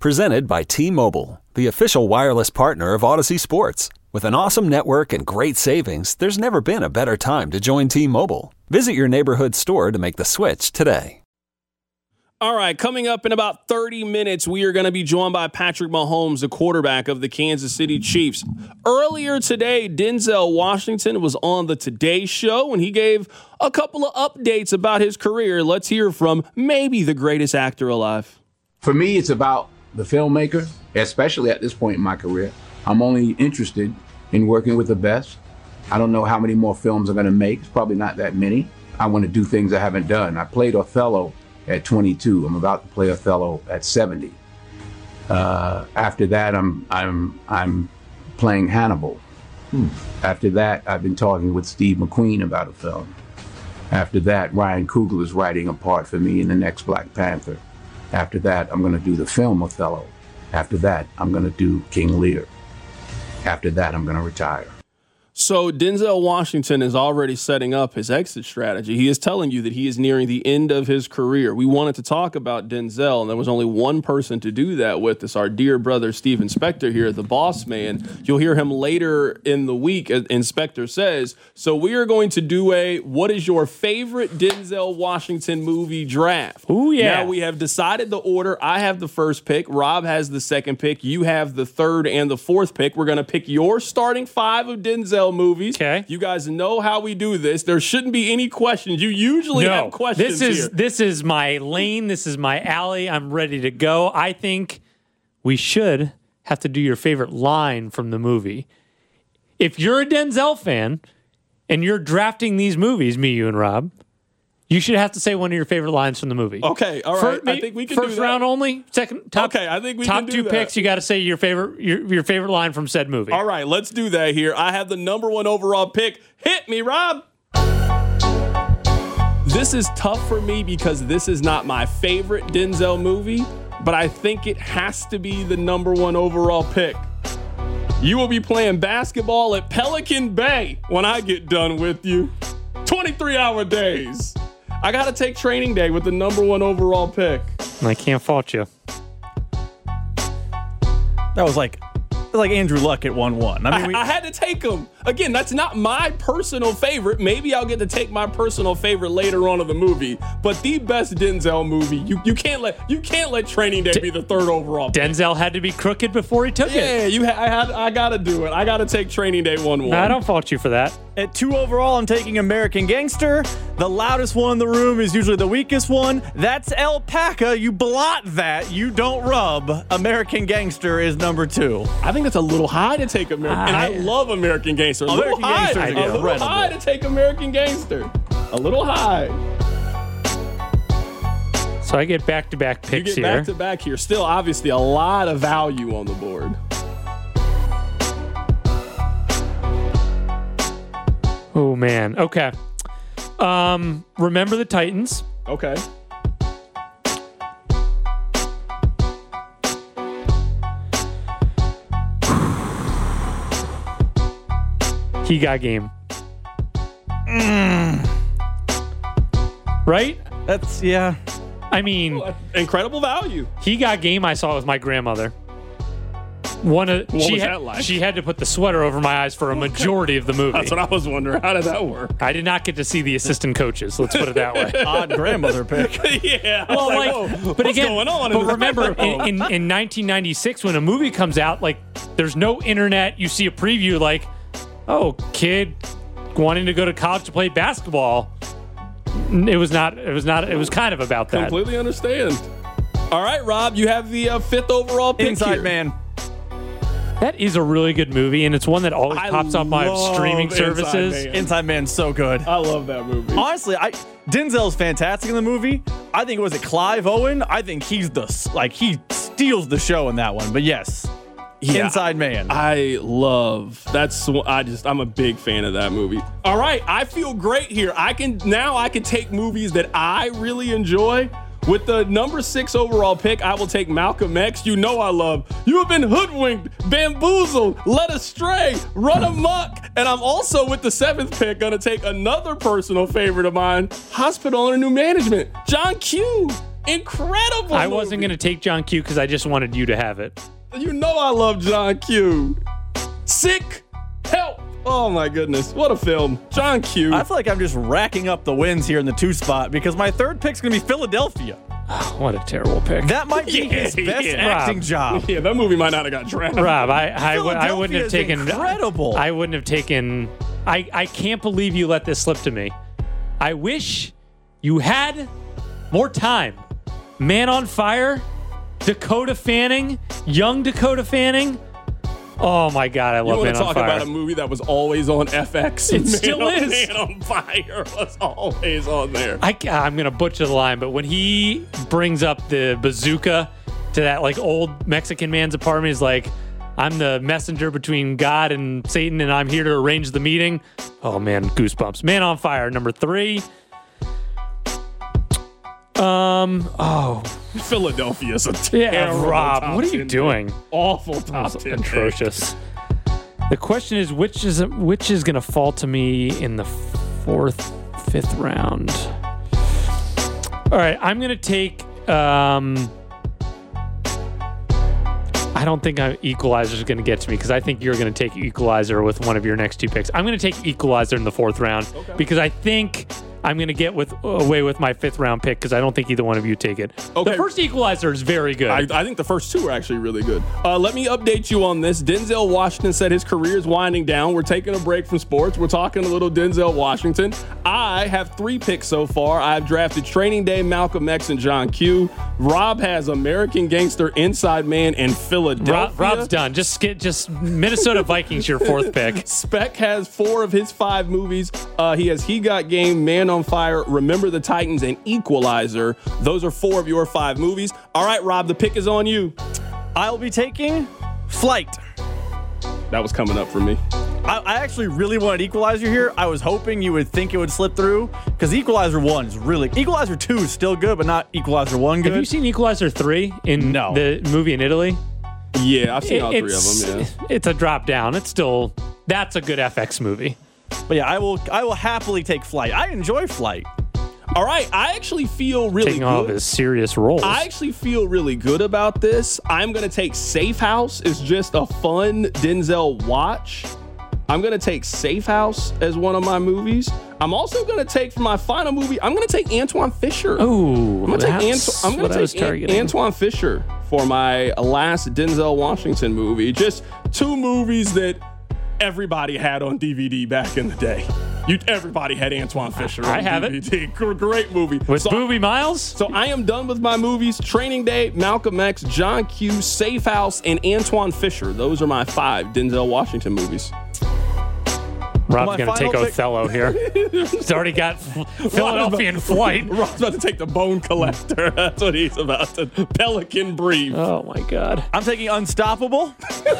Presented by T-Mobile, the official wireless partner of Odyssey Sports. With an awesome network and great savings, there's never been a better time to join T-Mobile. Visit your neighborhood store to make the switch today. All right, coming up in about 30 minutes, we are going to be joined by Patrick Mahomes, the quarterback of the Kansas City Chiefs. Earlier today, Denzel Washington was on the Today Show, and he gave a couple of updates about his career. Let's hear from maybe the greatest actor alive. For me, it's about the filmmaker, especially at this point in my career. I'm only interested in working with the best. I don't know how many more films I'm going to make. It's probably not that many. I want to do things I haven't done. I played Othello at 22. I'm about to play Othello at 70. After that, I'm playing Hannibal. After that, I've been talking with Steve McQueen about a film. After that, Ryan Coogler is writing a part for me in the next Black Panther. After that, I'm going to do the film Othello. After that, I'm going to do King Lear. After that, I'm going to retire. So Denzel Washington is already setting up his exit strategy. He is telling you that he is nearing the end of his career. We wanted to talk about Denzel, and there was only one person to do that with. It's our dear brother, Steven Spector here, the boss man. You'll hear him later in the week, Inspector says. So we are going to do a what is your favorite Denzel Washington movie draft. Ooh, yeah. Now we have decided the order. I have the first pick. Rob has the second pick. You have the third and the fourth pick. We're going to pick your starting five of Denzel movies. Okay. You guys know how we do this. There shouldn't be any questions. You usually have questions here. This is my lane. This is my alley. I'm ready to go. I think we should have to do your favorite line from the movie. If you're a Denzel fan and you're drafting these movies, me, you, and Rob, you should have to say one of your favorite lines from the movie. Okay, all right. I think we can do that. First round only. Second, top. Okay, I think we can do top two that. picks. You got to say your favorite line from said movie. All right, let's do that here. I have the number one overall pick. Hit me, Rob. This is tough for me because this is not my favorite Denzel movie, but I think it has to be the number one overall pick. You will be playing basketball at Pelican Bay when I get done with you. 23-hour days. I got to take Training Day with the number one overall pick. I can't fault you. That was like Andrew Luck at 1-1. I mean, I had to take him. Again, that's not my personal favorite. Maybe I'll get to take my personal favorite later on in the movie. But the best Denzel movie, you can't let Training Day be the third overall pick. Denzel had to be crooked before he took it. Yeah, I gotta do it. I gotta take Training Day 1-1. No, I don't fault you for that. at 2 overall, I'm taking American Gangster. The loudest one in the room is usually the weakest one. That's Alpaca. You blot that. You don't rub. American Gangster is number 2. I think that's a little high to take American. And I love American Gangster. A little high to take American Gangster. A little high. So I get back-to-back picks here. You get back-to-back here. Still, obviously, a lot of value on the board. Oh, man. Okay. Remember the Titans. Okay. He got game. Right? That's, yeah. I mean, incredible value. He got game. I saw with my grandmother. She had to put the sweater over my eyes for a majority of the movie. That's what I was wondering. How did that work? I did not get to see the assistant coaches. Let's put it that way. Odd grandmother pick. Yeah. Well, but again, but remember, in 1996, when a movie comes out, like, there's no internet. You see a preview, like, oh, kid wanting to go to college to play basketball. It was kind of about that. Completely understand. All right, Rob, you have the 5th overall pick Inside here. Man. That is a really good movie, and it's one that always pops up my streaming services. Inside Man's so good. I love that movie. Honestly, Denzel's fantastic in the movie. I think Clive Owen. I think he steals the show in that one. But yes, Inside Man. I'm a big fan of that movie. All right, I feel great here. I can take movies that I really enjoy. With the number 6 overall pick, I will take Malcolm X. You know I love You Have Been Hoodwinked, Bamboozled, Led Astray, Run Amok. And I'm also, with the 7th pick, going to take another personal favorite of mine, Hospital Under New Management, John Q. Incredible. I wasn't going to take John Q because I just wanted you to have it. You know I love John Q. Sick. Help. Oh my goodness. What a film. John Q. I feel like I'm just racking up the wins here in the 2 spot because my third pick's going to be Philadelphia. Oh, what a terrible pick. That might be his best acting job. Yeah, that movie might not have got drafted. Rob, I wouldn't have taken. Incredible. I wouldn't have taken. I can't believe you let this slip to me. I wish you had more time. Man on Fire, Dakota Fanning, young Dakota Fanning. Oh my God, I love Man on Fire. You want to talk about a movie that was always on FX? It still is. Man on Fire was always on there. I'm going to butcher the line, but when he brings up the bazooka to that like old Mexican man's apartment, he's like, I'm the messenger between God and Satan, and I'm here to arrange the meeting. Oh man, goosebumps. Man on Fire, number 3. Philadelphia's a terrible Rob, top what are you 10 doing? pick. Awful top 10 Atrocious. The question is, which is going to fall to me in the 4th, 5th round? All right, I'm going to take. I don't think Equalizer is going to get to me because I think you're going to take Equalizer with one of your next 2 picks. I'm going to take Equalizer in the 4th round because I think I'm going to get away with my 5th round pick because I don't think either one of you take it. Okay. The first Equalizer is very good. I think the first 2 are actually really good. Let me update you on this. Denzel Washington said his career is winding down. We're taking a break from sports. We're talking a little Denzel Washington. I have 3 picks so far. I've drafted Training Day, Malcolm X, and John Q. Rob has American Gangster, Inside Man, and Philadelphia. Rob's done. Just Minnesota Vikings your 4th pick. Spec has 4 of his 5 movies. He has He Got Game, Man on Fire, Remember the Titans, and Equalizer. Those are 4 of your 5 movies. All right, Rob, the pick is on you. I'll be taking Flight. That was coming up for me. I actually really wanted Equalizer here. I was hoping you would think it would slip through because Equalizer 1 is really... Equalizer 2 is still good, but not Equalizer 1 good. Have you seen Equalizer 3 in the movie in Italy? Yeah, I've seen all 3 of them, yeah. It's a drop down. It's still... That's a good FX movie. But yeah, I will happily take Flight. I enjoy Flight. All right, I actually feel really Taking good. all of his serious roles. I actually feel really good about this. I'm going to take Safe House. It's just a fun Denzel watch. I'm going to take Safe House as one of my movies. I'm also going to take, for my final movie, I'm going to take Antoine Fisher. Oh, I'm going to take Antoine Fisher for my last Denzel Washington movie. Just 2 movies that everybody had on DVD back in the day. Everybody had Antoine Fisher on DVD. Great movie. With Boobie Miles? So I am done with my movies. Training Day, Malcolm X, John Q, Safe House, and Antoine Fisher. Those are my 5 Denzel Washington movies. Rob's going to take Othello here. He's already got Philadelphia in flight. Rob's about to take the Bone Collector. That's what he's about to. Pelican Brief. Oh, my God. I'm taking Unstoppable.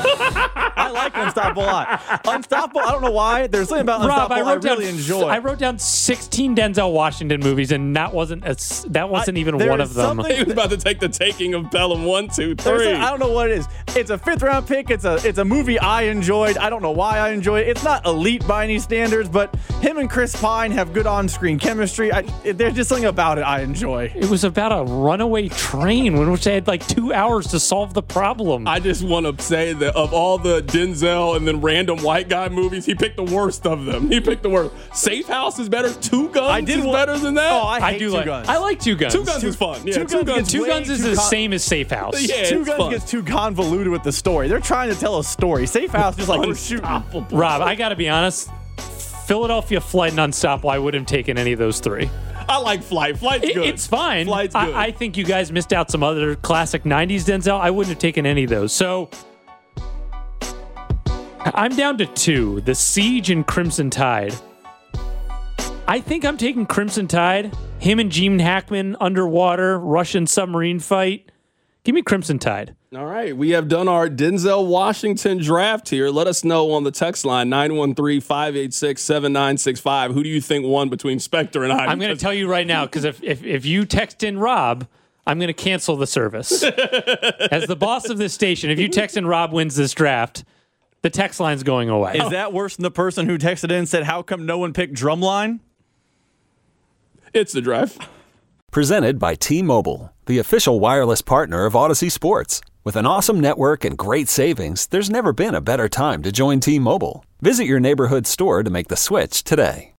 I like Unstoppable a lot. Unstoppable, I don't know why. There's something about Rob, Unstoppable I really enjoy. I wrote down 16 Denzel Washington movies, and that wasn't even one of them. He was about to take the Taking of Pelham 1, 2, 3. I don't know what it is. It's a 5th round pick. It's a movie I enjoyed. I don't know why I enjoy it. It's not elite by any standards, but him and Chris Pine have good on-screen chemistry. There's just something about it I enjoy. It was about a runaway train in which they had like 2 hours to solve the problem. I just want to say that of all the Denzel and then random white guy movies, he picked the worst of them. He picked the worst. Safe House is better. 2 Guns is better than that. Oh, I hate 2 Guns. I like 2 Guns. 2 Guns is fun. Yeah, 2 Guns is the same as Safe House. Yeah, 2 Guns gets too convoluted with the story. They're trying to tell a story. Safe House is like we're shooting. Rob, I got to be honest. Philadelphia, Flight, and Unstoppable, I wouldn't have taken any of those 3. I like Flight. Flight's good. It's fine. Flight's good. I think you guys missed out some other classic 90s Denzel. I wouldn't have taken any of those. So I'm down to 2, The Siege and Crimson Tide. I think I'm taking Crimson Tide. Him and Gene Hackman, underwater, Russian submarine fight. Give me Crimson Tide. All right, we have done our Denzel Washington draft here. Let us know on the text line, 913-586-7965. Who do you think won between Spectre and I? I'm going to tell you right now, because if you text in Rob, I'm going to cancel the service. As the boss of this station, if you text in Rob wins this draft, the text line's going away. Is that worse than the person who texted in and said, how come no one picked Drumline? It's the drive. Presented by T-Mobile, the official wireless partner of Odyssey Sports. With an awesome network and great savings, there's never been a better time to join T-Mobile. Visit your neighborhood store to make the switch today.